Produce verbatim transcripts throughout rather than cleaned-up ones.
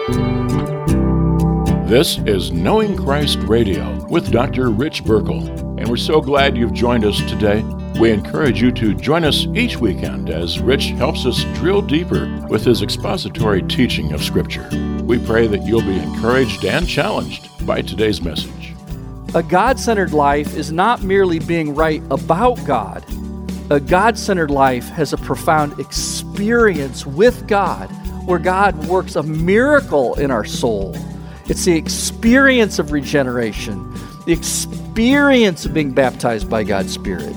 This is Knowing Christ Radio with Doctor Rich Burkle, and we're so glad you've joined us today. We encourage you to join us each weekend as Rich helps us drill deeper with his expository teaching of Scripture. We pray that you'll be encouraged and challenged by today's message. A God-centered life is not merely being right about God. A God-centered life has a profound experience with God, where God works a miracle in our soul. It's the experience of regeneration, the experience of being baptized by God's Spirit.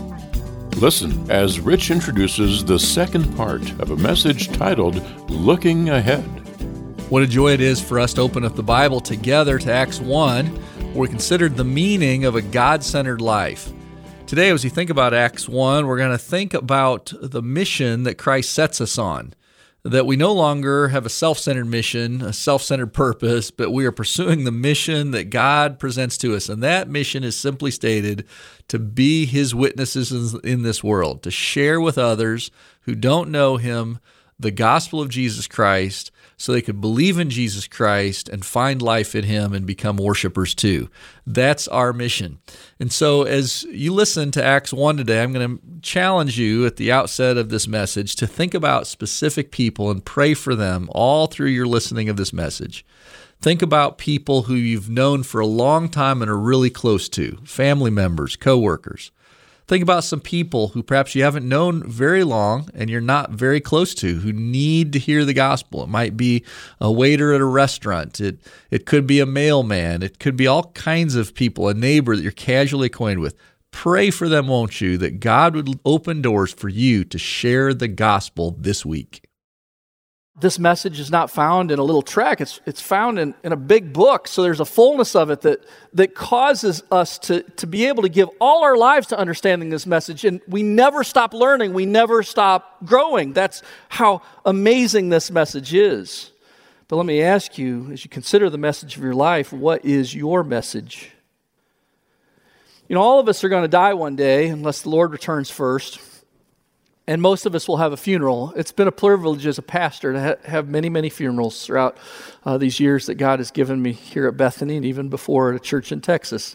Listen as Rich introduces the second part of a message titled, Looking Ahead. What a joy it is for us to open up the Bible together to Acts one, where we considered the meaning of a God-centered life. Today, as we think about Acts one, we're going to think about the mission that Christ sets us on. That we no longer have a self-centered mission, a self-centered purpose, but we are pursuing the mission that God presents to us. And that mission is simply stated to be His witnesses in this world, to share with others who don't know Him the gospel of Jesus Christ so they could believe in Jesus Christ and find life in Him and become worshipers too. That's our mission. And so as you listen to Acts one today, I'm going to challenge you at the outset of this message to think about specific people and pray for them all through your listening of this message. Think about people who you've known for a long time and are really close to, family members, coworkers. Think about some people who perhaps you haven't known very long and you're not very close to, who need to hear the gospel. It might be a waiter at a restaurant. It it could be a mailman. It could be all kinds of people, a neighbor that you're casually acquainted with. Pray for them, won't you, that God would open doors for you to share the gospel this week. This message is not found in a little track. It's it's found in, in a big book. So there's a fullness of it that, that causes us to, to be able to give all our lives to understanding this message. And we never stop learning. We never stop growing. That's how amazing this message is. But let me ask you, as you consider the message of your life, what is your message? You know, all of us are going to die one day unless the Lord returns first. And most of us will have a funeral. It's been a privilege as a pastor to ha- have many, many funerals throughout uh, these years that God has given me here at Bethany and even before at a church in Texas.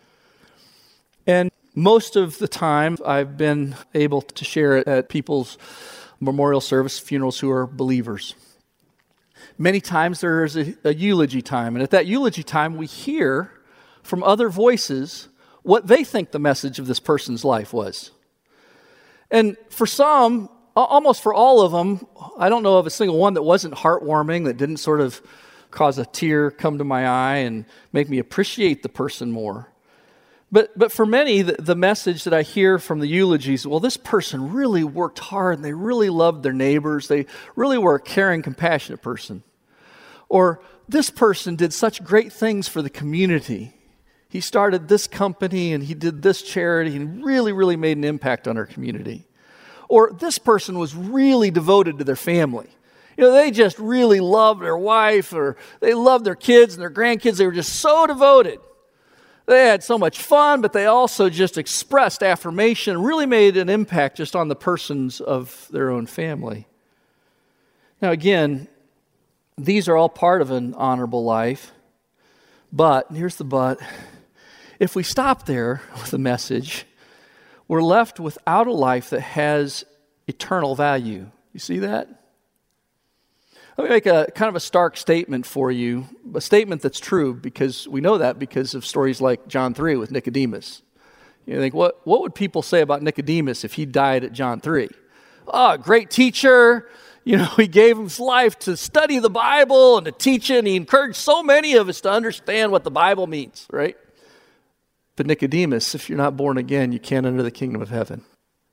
And most of the time, I've been able to share it at people's memorial service funerals who are believers. Many times there is a, a eulogy time. And at that eulogy time, we hear from other voices what they think the message of this person's life was. And for some, almost for all of them, I don't know of a single one that wasn't heartwarming, that didn't sort of cause a tear come to my eye and make me appreciate the person more. But but for many, the, the message that I hear from the eulogies, well, this person really worked hard and they really loved their neighbors. They really were a caring, compassionate person. Or this person did such great things for the community. He started this company and he did this charity and really, really made an impact on our community. Or this person was really devoted to their family. You know, they just really loved their wife or they loved their kids and their grandkids. They were just so devoted. They had so much fun, but they also just expressed affirmation, really made an impact just on the persons of their own family. Now again, these are all part of an honorable life. But, and here's the but, if we stop there with the message, we're left without a life that has eternal value. You see that? Let me make a kind of a stark statement for you, a statement that's true because we know that because of stories like John three with Nicodemus. You think, what, what would people say about Nicodemus if he died at John three? Oh, great teacher. You know, he gave his life to study the Bible and to teach it, and he encouraged so many of us to understand what the Bible means, right? But Nicodemus, if you're not born again, you can't enter the kingdom of heaven.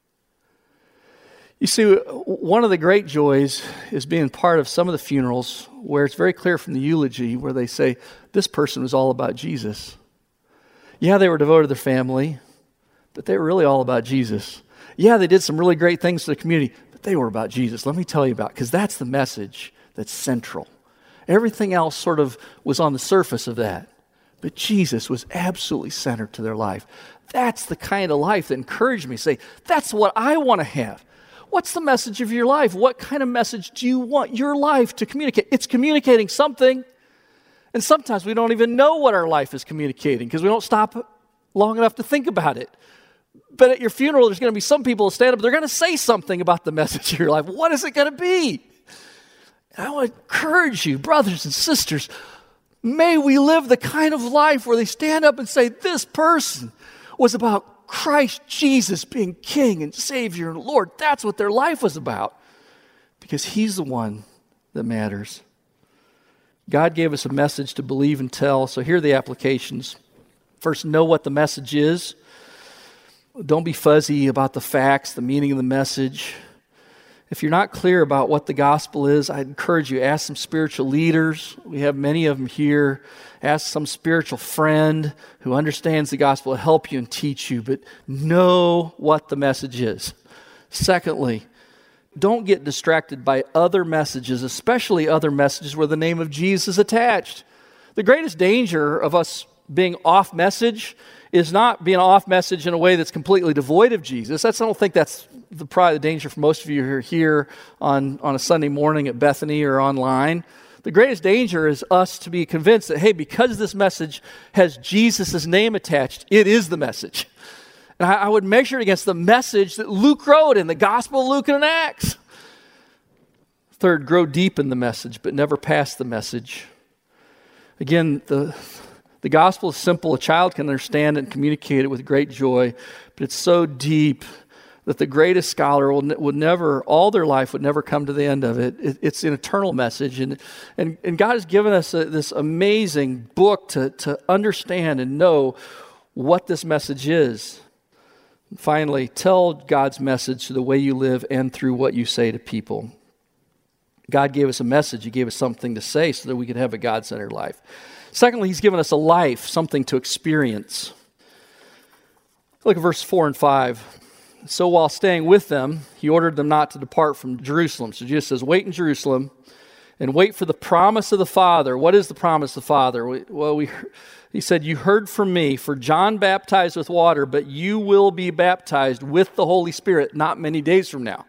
You see, one of the great joys is being part of some of the funerals where it's very clear from the eulogy where they say, this person was all about Jesus. Yeah, they were devoted to their family, but they were really all about Jesus. Yeah, they did some really great things to the community, but they were about Jesus. Let me tell you about it, because that's the message that's central. Everything else sort of was on the surface of that. But Jesus was absolutely centered to their life. That's the kind of life that encouraged me to say, that's what I want to have. What's the message of your life? What kind of message do you want your life to communicate? It's communicating something. And sometimes we don't even know what our life is communicating because we don't stop long enough to think about it. But at your funeral, there's going to be some people who stand up, they're going to say something about the message of your life. What is it going to be? And I want to encourage you, brothers and sisters, may we live the kind of life where they stand up and say, this person was about Christ Jesus being King and Savior and Lord. That's what their life was about, because He's the one that matters. God gave us a message to believe and tell, so here are the applications. First, know what the message is. Don't be fuzzy about the facts, the meaning of the message. If you're not clear about what the gospel is, I'd encourage you, ask some spiritual leaders. We have many of them here. Ask some spiritual friend who understands the gospel to help you and teach you, but know what the message is. Secondly, don't get distracted by other messages, especially other messages where the name of Jesus is attached. The greatest danger of us being off message is not being off message in a way that's completely devoid of Jesus. That's, I don't think that's the, probably the danger for most of you who are here on, on a Sunday morning at Bethany or online. The greatest danger is us to be convinced that, hey, because this message has Jesus' name attached, it is the message. And I, I would measure it against the message that Luke wrote in the Gospel of Luke and Acts. Third, grow deep in the message, but never past the message. Again, the... The gospel is simple. A child can understand it and communicate it with great joy, but it's so deep that the greatest scholar will, would never, all their life would never come to the end of it. it it's an eternal message, and, and, and God has given us a, this amazing book to, to understand and know what this message is. And finally, tell God's message through the way you live and through what you say to people. God gave us a message. He gave us something to say so that we could have a God-centered life. Secondly, He's given us a life, something to experience. Look at verse four and five. So while staying with them, He ordered them not to depart from Jerusalem. So Jesus says, wait in Jerusalem and wait for the promise of the Father. What is the promise of the Father? Well, we, He said, you heard from me, for John baptized with water, but you will be baptized with the Holy Spirit not many days from now.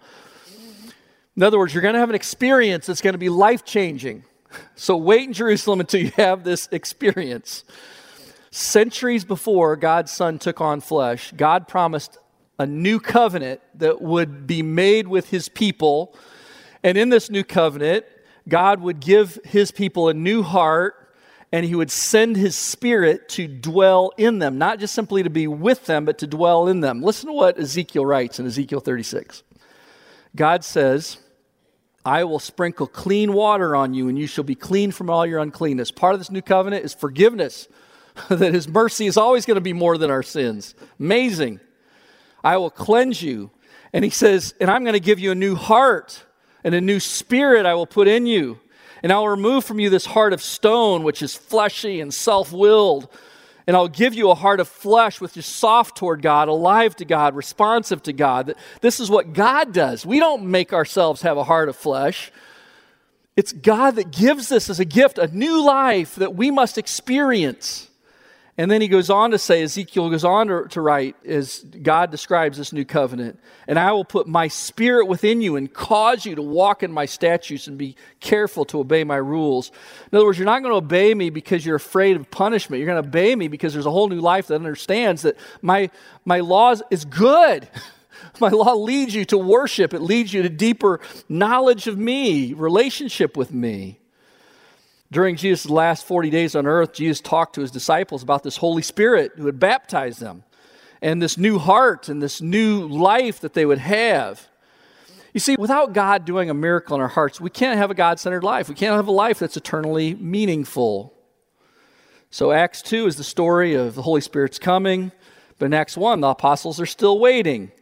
In other words, you're going to have an experience that's going to be life-changing. So wait in Jerusalem until you have this experience. Centuries before God's Son took on flesh, God promised a new covenant that would be made with His people. And in this new covenant, God would give His people a new heart, and He would send His Spirit to dwell in them, not just simply to be with them, but to dwell in them. Listen to what Ezekiel writes in Ezekiel thirty-six. God says, I will sprinkle clean water on you, and you shall be clean from all your uncleanness. Part of this new covenant is forgiveness, that His mercy is always going to be more than our sins. Amazing. I will cleanse you. And He says, and I'm going to give you a new heart, and a new spirit I will put in you. And I will remove from you this heart of stone, which is fleshy and self-willed. And I'll give you a heart of flesh, which is soft toward God, alive to God, responsive to God. This is what God does. We don't make ourselves have a heart of flesh. It's God that gives us as a gift a new life that we must experience. And then he goes on to say, Ezekiel goes on to, to write, as God describes this new covenant, and I will put my spirit within you and cause you to walk in my statutes and be careful to obey my rules. In other words, you're not going to obey me because you're afraid of punishment. You're going to obey me because there's a whole new life that understands that my, my law is good. My law leads you to worship. It leads you to deeper knowledge of me, relationship with me. During Jesus' last forty days on earth, Jesus talked to His disciples about this Holy Spirit who would baptize them, and this new heart and this new life that they would have. You see, without God doing a miracle in our hearts, we can't have a God-centered life. We can't have a life that's eternally meaningful. So Acts two is the story of the Holy Spirit's coming, but in Acts one, the apostles are still waiting.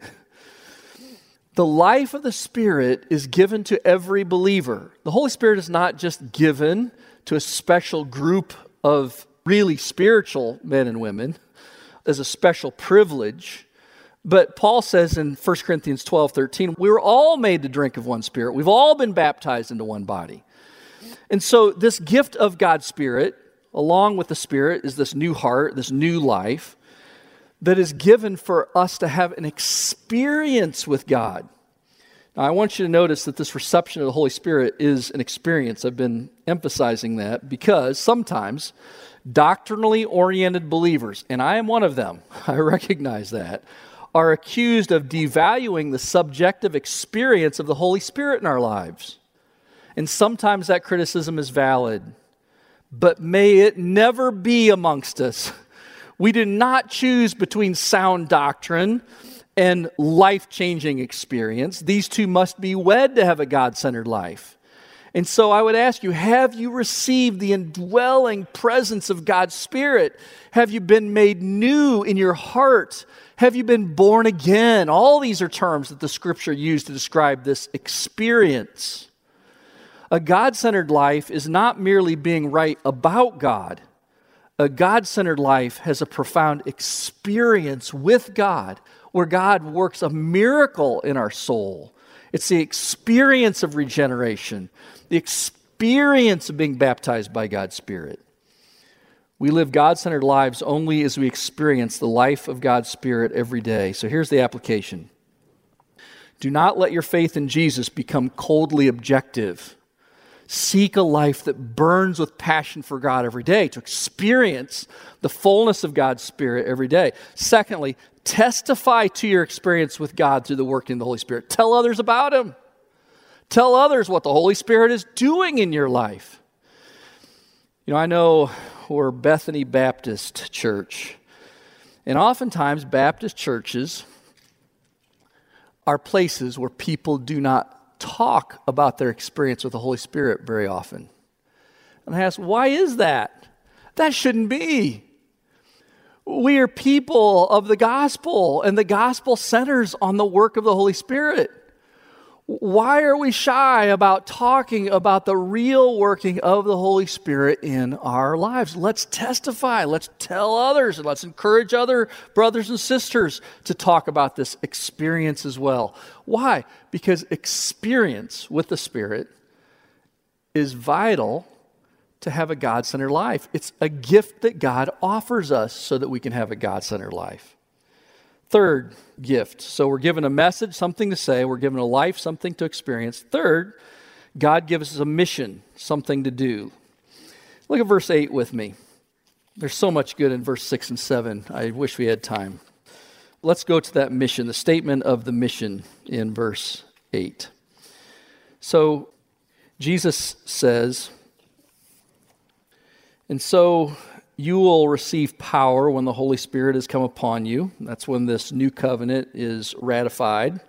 The life of the Spirit is given to every believer. The Holy Spirit is not just given to a special group of really spiritual men and women as a special privilege. But Paul says in First Corinthians twelve thirteen, we were all made to drink of one Spirit. We've all been baptized into one body. And so this gift of God's Spirit, along with the Spirit, is this new heart, this new life that is given for us to have an experience with God. I want you to notice that this reception of the Holy Spirit is an experience. I've been emphasizing that because sometimes doctrinally oriented believers, and I am one of them, I recognize that, are accused of devaluing the subjective experience of the Holy Spirit in our lives. And sometimes that criticism is valid, but may it never be amongst us. We do not choose between sound doctrine and life-changing experience. These two must be wed to have a God-centered life. And so I would ask you, have you received the indwelling presence of God's Spirit? Have you been made new in your heart? Have you been born again? All these are terms that the Scripture used to describe this experience. A God-centered life is not merely being right about God. A God-centered life has a profound experience with God, where God works a miracle in our soul. It's the experience of regeneration, the experience of being baptized by God's Spirit. We live God-centered lives only as we experience the life of God's Spirit every day. So here's the application. Do not let your faith in Jesus become coldly objective. Seek a life that burns with passion for God every day, to experience the fullness of God's Spirit every day. Secondly, testify to your experience with God through the working of the Holy Spirit. Tell others about Him. Tell others what the Holy Spirit is doing in your life. You know, I know we're Bethany Baptist Church, and oftentimes Baptist churches are places where people do not talk about their experience with the Holy Spirit very often. And I ask, why is that? That shouldn't be. We are people of the gospel, and the gospel centers on the work of the Holy Spirit. Why are we shy about talking about the real working of the Holy Spirit in our lives? Let's testify. Let's tell others, and let's encourage other brothers and sisters to talk about this experience as well. Why? Because experience with the Spirit is vital to have a God-centered life. It's a gift that God offers us so that we can have a God-centered life. Third gift. So we're given a message, something to say. We're given a life, something to experience. Third, God gives us a mission, something to do. Look at verse eight with me. There's so much good in verse six and seven. I wish we had time. Let's go to that mission, the statement of the mission in verse eight. So Jesus says, and so you will receive power when the Holy Spirit has come upon you. That's when this new covenant is ratified.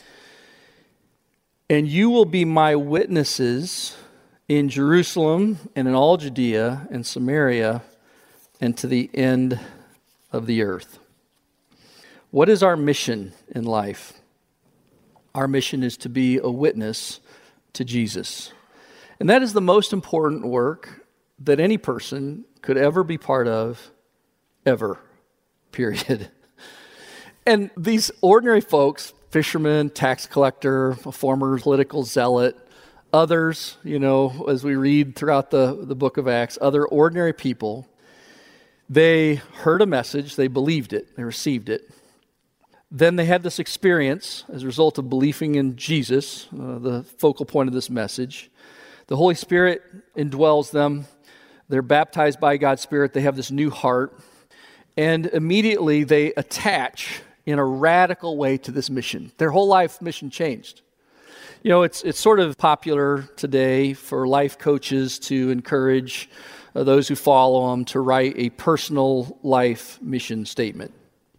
And you will be my witnesses in Jerusalem and in all Judea and Samaria and to the end of the earth. What is our mission in life? Our mission is to be a witness to Jesus. And that is the most important work that any person could ever be part of, ever, period. And these ordinary folks, fisherman, tax collector, a former political zealot, others, you know, as we read throughout the, the book of Acts, other ordinary people, they heard a message, they believed it, they received it. Then they had this experience as a result of believing in Jesus, uh, the focal point of this message. The Holy Spirit indwells them. They're baptized by God's Spirit. They have this new heart. And immediately they attach in a radical way to this mission. Their whole life mission changed. You know, it's it's sort of popular today for life coaches to encourage uh, those who follow them to write a personal life mission statement.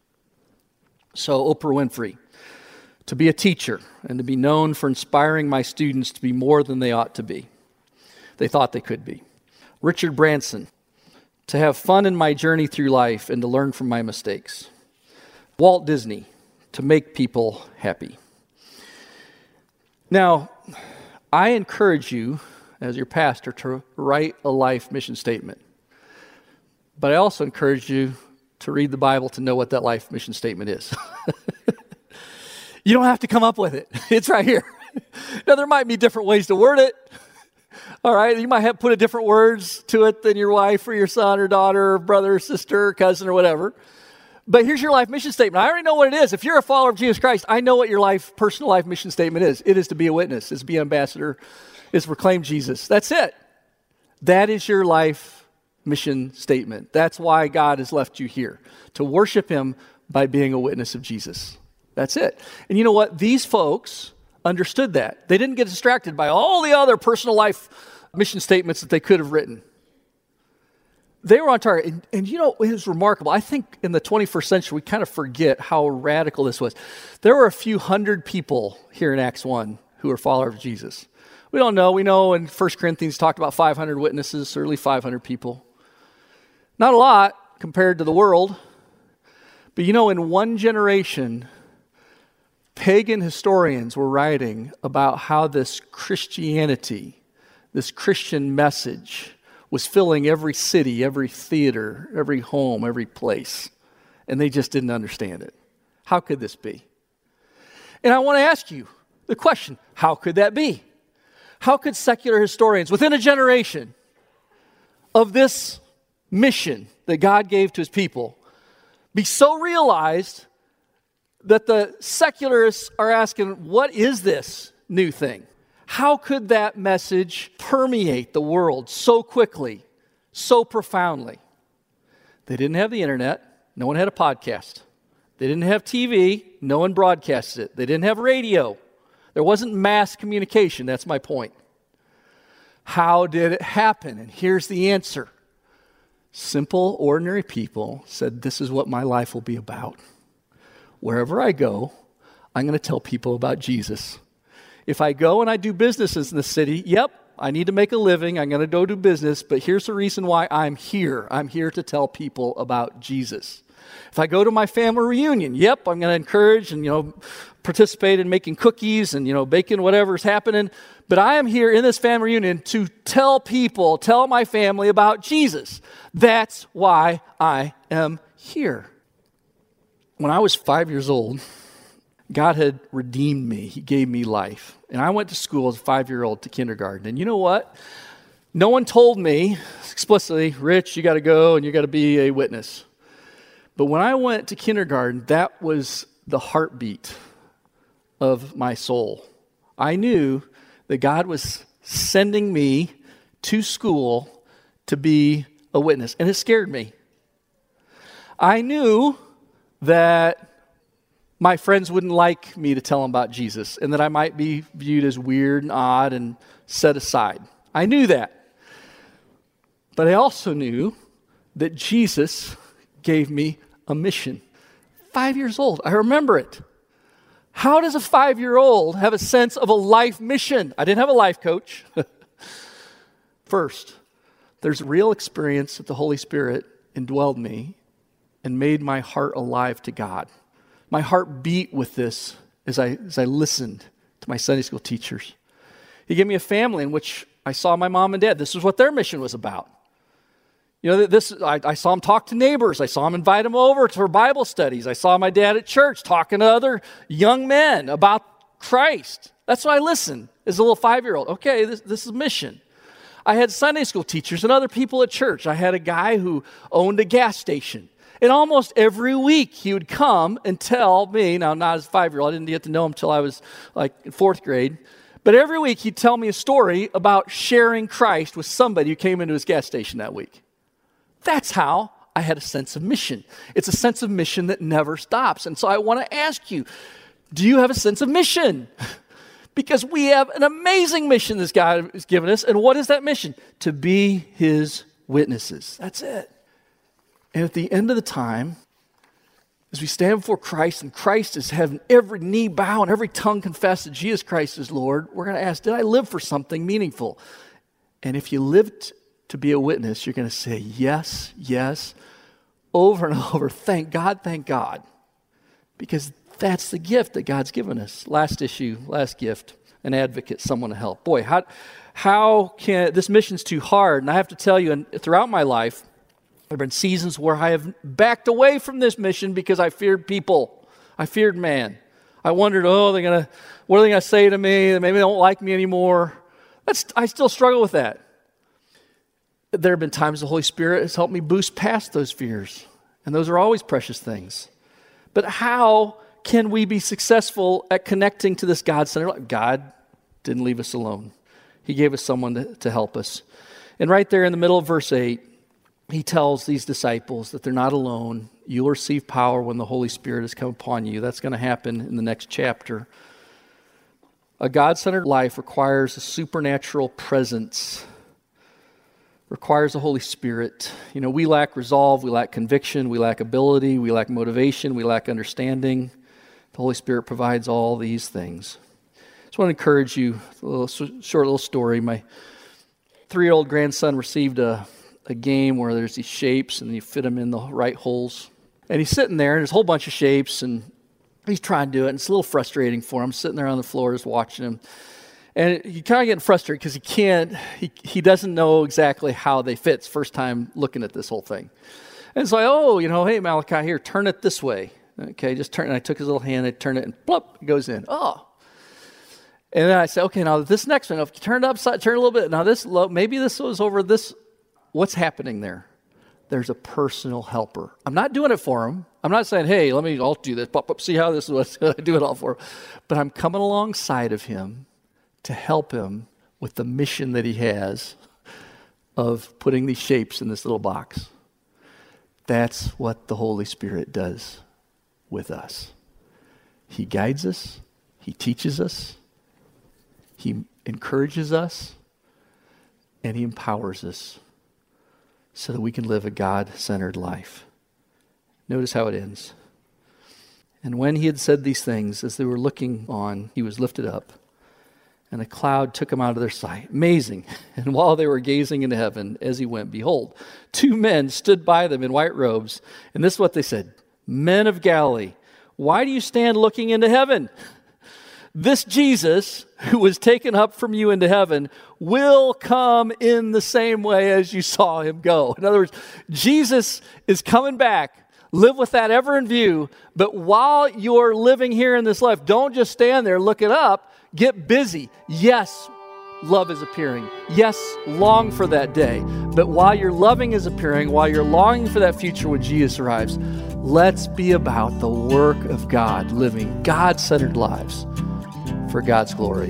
So Oprah Winfrey, to be a teacher and to be known for inspiring my students to be more than they ought to be. They thought they could be. Richard Branson, to have fun in my journey through life and to learn from my mistakes. Walt Disney, to make people happy. Now, I encourage you, as your pastor, to write a life mission statement. But I also encourage you to read the Bible to know what that life mission statement is. You don't have to come up with it. It's right here. Now, there might be different ways to word it. All right, you might have put a different words to it than your wife or your son or daughter or brother or sister or cousin or whatever. But here's your life mission statement. I already know what it is. If you're a follower of Jesus Christ, I know what your life, personal life mission statement is. It is to be a witness, is to be an ambassador, is to proclaim Jesus. That's it. That is your life mission statement. That's why God has left you here, to worship him by being a witness of Jesus. That's it. And you know what? These folks understood that. They didn't get distracted by all the other personal life mission statements that they could have written. They were on target. And, and you know, it was remarkable. I think in the twenty-first century, we kind of forget how radical this was. There were a few hundred people here in Acts one who were followers of Jesus. We don't know. We know in First Corinthians talked about five hundred witnesses, or at least five hundred people. Not a lot compared to the world. But you know, in one generation, pagan historians were writing about how this Christianity, this Christian message, was filling every city, every theater, every home, every place. And they just didn't understand it. How could this be? And I want to ask you the question, how could that be? How could secular historians, within a generation of this mission that God gave to his people, be so realized that the secularists are asking, what is this new thing? How could that message permeate the world so quickly, so profoundly? They didn't have the internet. No one had a podcast. They didn't have T V. No one broadcasted it. They didn't have radio. There wasn't mass communication. That's my point. How did it happen? And here's the answer. Simple, ordinary people said, this is what my life will be about. Wherever I go, I'm going to tell people about Jesus. If I go and I do businesses in the city, yep, I need to make a living. I'm going to go do business, but here's the reason why I'm here. I'm here to tell people about Jesus. If I go to my family reunion, yep, I'm going to encourage and, you know, participate in making cookies and, you know, baking whatever's happening. But I am here in this family reunion to tell people, tell my family about Jesus. That's why I am here. When I was five years old, God had redeemed me. He gave me life. And I went to school as a five-year-old to kindergarten. And you know what? No one told me explicitly, Rich, you got to go and you got to be a witness. But when I went to kindergarten, that was the heartbeat of my soul. I knew that God was sending me to school to be a witness. And it scared me. I knew that my friends wouldn't like me to tell them about Jesus and that I might be viewed as weird and odd and set aside. I knew that. But I also knew that Jesus gave me a mission. Five years old. I remember it. How does a five-year-old have a sense of a life mission? I didn't have a life coach. First, there's real experience that the Holy Spirit indwelled me and made my heart alive to God. My heart beat with this as I as I listened to my Sunday school teachers. He gave me a family in which I saw my mom and dad. This is what their mission was about. You know, this I, I saw them talk to neighbors. I saw them invite them over for Bible studies. I saw my dad at church talking to other young men about Christ. That's why I listened as a little five-year-old. Okay, this, this is mission. I had Sunday school teachers and other people at church. I had a guy who owned a gas station. And almost every week he would come and tell me, now not as a five-year-old, I didn't get to know him until I was like in fourth grade, but every week he'd tell me a story about sharing Christ with somebody who came into his gas station that week. That's how I had a sense of mission. It's a sense of mission that never stops. And so I want to ask you, do you have a sense of mission? Because we have an amazing mission this God has given us. And what is that mission? To be his witnesses. That's it. And at the end of the time, as we stand before Christ and Christ is having every knee bow and every tongue confess that Jesus Christ is Lord, we're going to ask, did I live for something meaningful? And if you lived to be a witness, you're going to say yes, yes, over and over. Thank God, thank God. Because that's the gift that God's given us. Last issue, last gift, an advocate, someone to help. Boy, how, how can, this mission's too hard. And I have to tell you, and throughout my life, there have been seasons where I have backed away from this mission because I feared people. I feared man. I wondered, oh, they're gonna, what are they going to say to me? Maybe they don't like me anymore. That's, I still struggle with that. There have been times the Holy Spirit has helped me boost past those fears. And those are always precious things. But how can we be successful at connecting to this God-centered life? God didn't leave us alone. He gave us someone to, to help us. And right there in the middle of verse eight, he tells these disciples that they're not alone. You'll receive power when the Holy Spirit has come upon you. That's going to happen in the next chapter. A God-centered life requires a supernatural presence, requires the Holy Spirit. You know, we lack resolve, we lack conviction, we lack ability, we lack motivation, we lack understanding. The Holy Spirit provides all these things. I just want to encourage you, a little, short little story. My three-year-old grandson received a a game where there's these shapes and you fit them in the right holes. And he's sitting there and there's a whole bunch of shapes and he's trying to do it and it's a little frustrating for him, sitting there on the floor just watching him. And you kind of getting frustrated because he can't, he, he doesn't know exactly how they fit. It's first time looking at this whole thing. And it's like, oh, you know, hey, Malachi, here, turn it this way. Okay, just turn it. And I took his little hand, I turned it and plop, it goes in. Oh. And then I said, okay, now this next one, if you turn it upside, turn it a little bit. Now this, maybe this was over this. What's happening there? There's a personal helper. I'm not doing it for him. I'm not saying, hey, let me, I'll do this. Pop, pop, see how this is. I do it all for him. But I'm coming alongside of him to help him with the mission that he has of putting these shapes in this little box. That's what the Holy Spirit does with us. He guides us. He teaches us. He encourages us. And he empowers us so that we can live a God-centered life. Notice how it ends. And when he had said these things, as they were looking on, he was lifted up, and a cloud took him out of their sight. Amazing. And while they were gazing into heaven as he went, behold, two men stood by them in white robes. And this is what they said, Men of Galilee, why do you stand looking into heaven? This Jesus, who was taken up from you into heaven, will come in the same way as you saw him go. In other words, Jesus is coming back. Live with that ever in view. But while you're living here in this life, don't just stand there looking up. Get busy. Yes, love is appearing. Yes, long for that day. But while your loving is appearing, while you're longing for that future when Jesus arrives, let's be about the work of God, living God-centered lives for God's glory.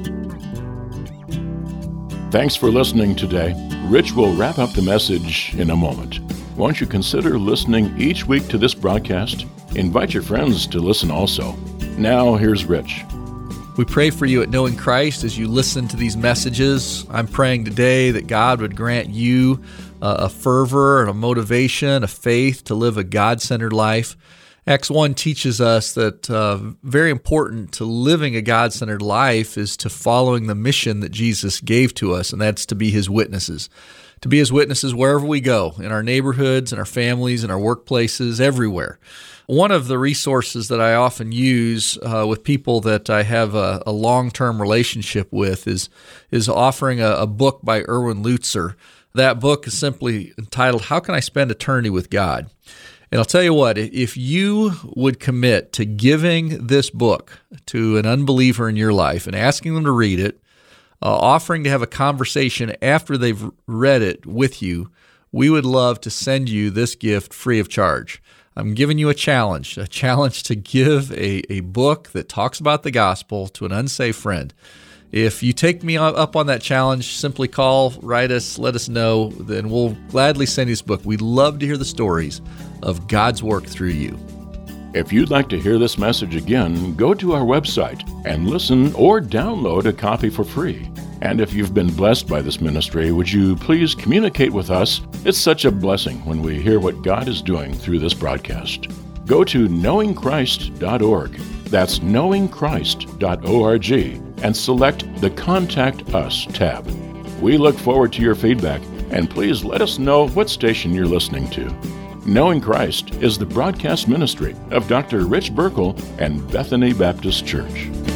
Thanks for listening today. Rich will wrap up the message in a moment. Won't you consider listening each week to this broadcast? Invite your friends to listen also. Now, here's Rich. We pray for you at Knowing Christ as you listen to these messages. I'm praying today that God would grant you uh, a fervor and a motivation, a faith to live a God-centered life. Acts one teaches us that uh, very important to living a God-centered life is to following the mission that Jesus gave to us, and that's to be his witnesses. To be his witnesses wherever we go, in our neighborhoods, in our families, in our workplaces, everywhere. One of the resources that I often use uh, with people that I have a, a long-term relationship with is, is offering a, a book by Erwin Lutzer. That book is simply entitled, How Can I Spend Eternity with God? And I'll tell you what, if you would commit to giving this book to an unbeliever in your life and asking them to read it, uh, offering to have a conversation after they've read it with you, we would love to send you this gift free of charge. I'm giving you a challenge, a challenge to give a, a book that talks about the gospel to an unsafe friend. If you take me up on that challenge, simply call, write us, let us know, then we'll gladly send you this book. We'd love to hear the stories of God's work through you. If you'd like to hear this message again, go to our website and listen or download a copy for free. And if you've been blessed by this ministry, would you please communicate with us? It's such a blessing when we hear what God is doing through this broadcast. Go to knowing christ dot org. That's knowing christ dot org and select the Contact Us tab. We look forward to your feedback, and please let us know what station you're listening to. Knowing Christ is the broadcast ministry of Doctor Rich Burkle and Bethany Baptist Church.